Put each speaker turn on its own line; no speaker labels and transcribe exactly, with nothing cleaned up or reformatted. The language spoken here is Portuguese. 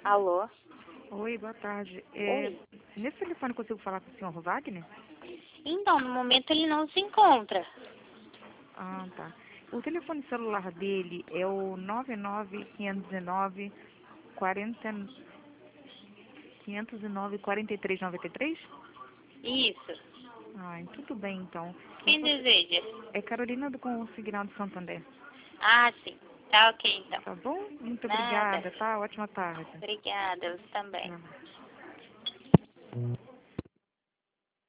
Alô?
Oi, boa tarde. É,
Oi.
nesse telefone eu consigo falar com o senhor Wagner?
Então, no momento ele não se encontra.
Ah, tá. O telefone celular dele é o nove nove, quinhentos e nove, quarenta, quinhentos e nove, quarenta e três noventa e três?
Isso.
Ah, tudo bem então. Eu
Quem
sou-
deseja?
É Carolina do Consignado Santander.
Ah, sim. Tá ok, então.
Tá bom? Muito
Nada.
obrigada, tá? Ótima tarde.
Obrigada, você também.
Tchau.